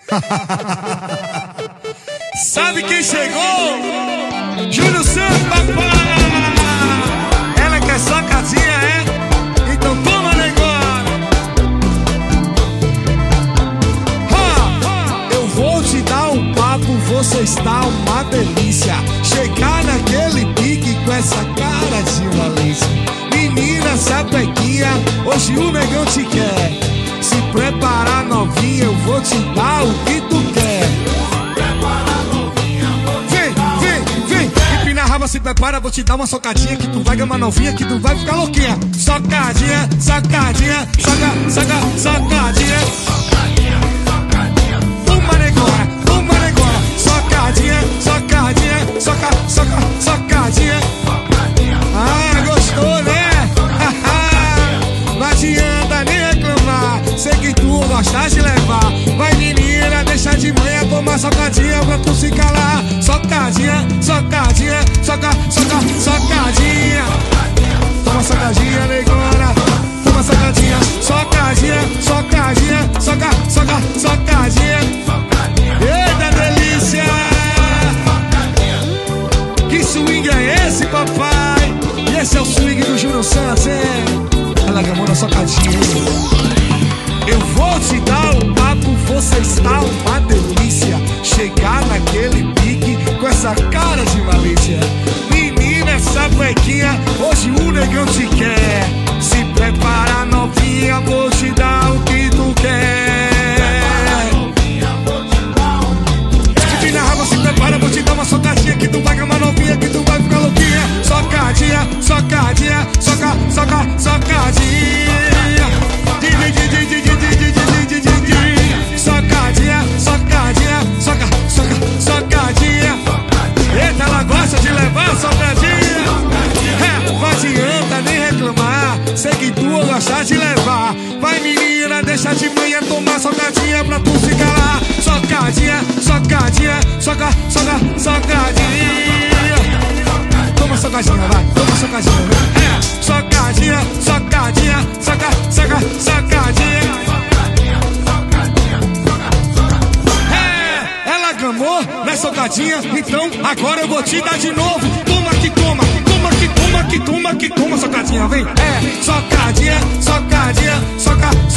Sabe quem chegou? Júnior Santos, papai! Ela quer sacadinha, é? Então toma, negócio! Eu vou te dar um papo, você está uma delícia. Chegar naquele pique com essa cara de malícia. Menina sapequinha, hoje o negão te quer. Se preparar novinha, eu vou te dar o que tu quer. Se prepara, vou te dar uma socadinha que tu vai gamar novinha, que tu vai ficar louquinha. Socadinha, socadinha, socadinha. Uma negora, socadinha, socadinha. Ah, gostou, né? Não adianta nem reclamar, sei que tu gostas de levar. Vai menina, deixa de manhã, toma socadinha pra tu se calar. Socadinha, socadinha. Toma socadinha, negona. Toma socadinha, socadinha. Eita delícia! Que swing é esse, papai? E esse é o swing do Júnior Santos, hein? Ela gamou na socadinha. Eu vou te dar um papo, você está uma delícia. Chegar naquele pique com essa cara de malícia. Menina sapequinha, hoje o negão te quer. Se prepara novinha, vou te dar o que tu quer. Se na raba se prepara, vou te dar uma socadinha que tu vai gamar novinha, que tu vai ficar louquinha. Socadinha. Socadinha. Eita, ela gosta de levar socadinha. Não adianta nem reclamar, sei que tu gosta de levar. Vai menina, deixa de manhã tomar socadinha pra tu se calar. Socadinha. Toma socadinha, vai, toma socadinha. Socadinha. Ela gamou, né, socadinha? Então agora eu vou te dar de novo. Toma, socadinha, vem. Socadinha.